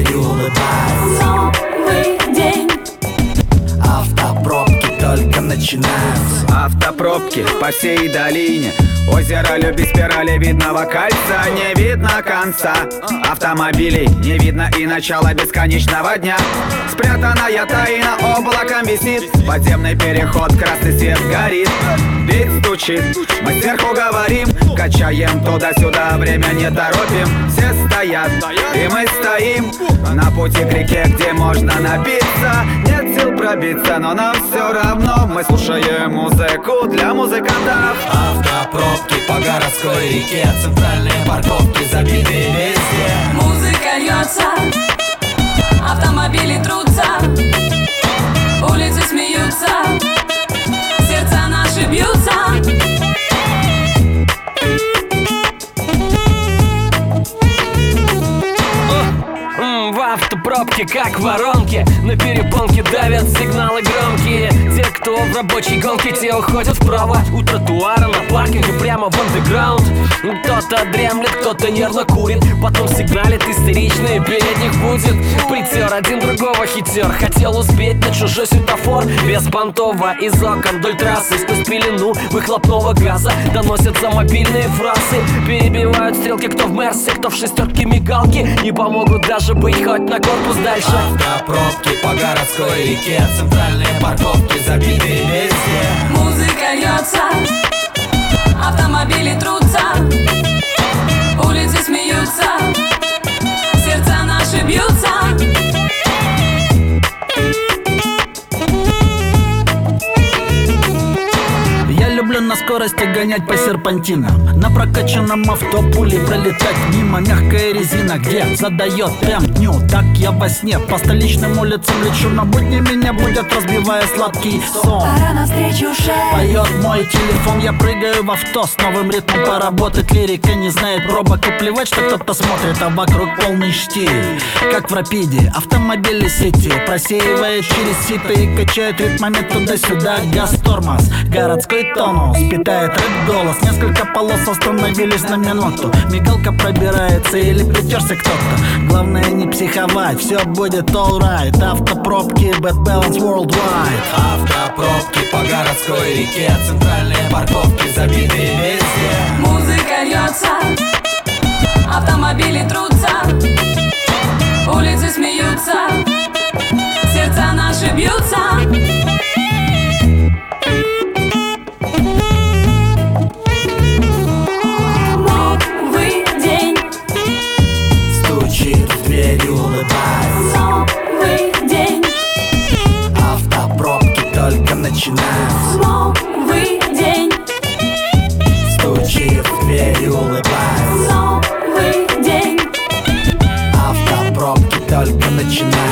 дверь улыбается. Новый день. Автопробки только начинаются. Автопробки по всей долине. Озеро любит спирали видного кольца. Не видно конца автомобилей, не видно и начала бесконечного дня. Спрятанная тайна облаком висит. Подземный переход, красный свет горит. Бит стучит, мы сверху говорим. Качаем туда-сюда, время не торопим. Все стоят, и мы стоим на пути к реке, где можно напиться. Нет сил пробиться, но нам все равно. Мы слушаем музыку для музыкантов. Автопробки по городской реке, центральные парковки забиты везде. Музыка льется, автомобили трутся, улицы смеются, сердца наши бьются. В автопробке, как воронки, на перепонке давят сигналы громкие. Те, кто в рабочей гонке, те уходят вправо. У тротуара, на паркинге, прямо в андеграунд. Кто-то дремлет, кто-то нервно курит, потом сигналит истерично и перед них будет. Притер один другого хитер, хотел успеть на чужой светофор. Беспонтово из окон вдоль трассы, сквозь пелену выхлопного газа доносятся мобильные фразы. Перебивают стрелки, кто в Мерсе, кто в шестерке мигалки. Не помогут даже быть хоть на корпус дальше. Автопробки по городской реке, центральные парковки забиты везде. Музыка льется, автомобили трутся, улицы смеются, сердца наши бьются. Я люблю на скорости гонять по серпантинам, на прокачанном авто пули пролетать мимо. Мягкая резина, где задает прям дню. Так я во сне по столичным улицам лечу, но будни меня будет, разбивая сладкий сон. Пора навстречу шеф. Поет мой телефон, я прыгаю в авто, с новым ритмом поработать. Лирика не знает пробок, и плевать, что кто-то смотрит, а вокруг полный штиль. Как в рапиде, автомобили сети просеивает через сито и качает ритмами туда-сюда. Газ-тормоз, городской тонус, питает рэп-голос. Несколько полос остановились на минуту. Мигалка пробирается или притерся кто-то. Главное не психовать, все будет alright. Автопробки, bad balance worldwide. Автопробки по городской реке, центральные парковки забиты везде. Музыка льется, автомобили трутся, улицы смеются, сердца наши бьются. Новый день. Стучит в дверь, улыбается. Новый день. Автопробки только начинаются. Новый день. Стучит в дверь, улыбается. Новый день. Автопробки только начинаются.